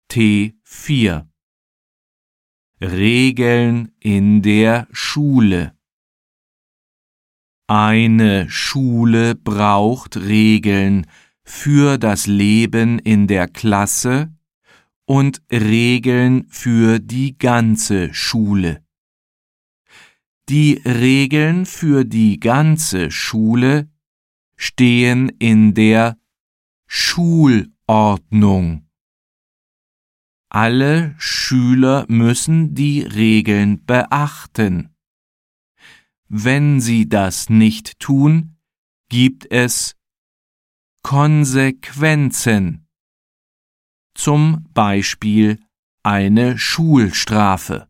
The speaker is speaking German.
T4 Regeln in der Schule. Eine Schule braucht Regeln für das Leben in der Klasse und Regeln für die ganze Schule. Die Regeln für die ganze Schule stehen in der Schulordnung. Alle Schüler müssen die Regeln beachten. Wenn sie das nicht tun, gibt es Konsequenzen, zum Beispiel eine Schulstrafe.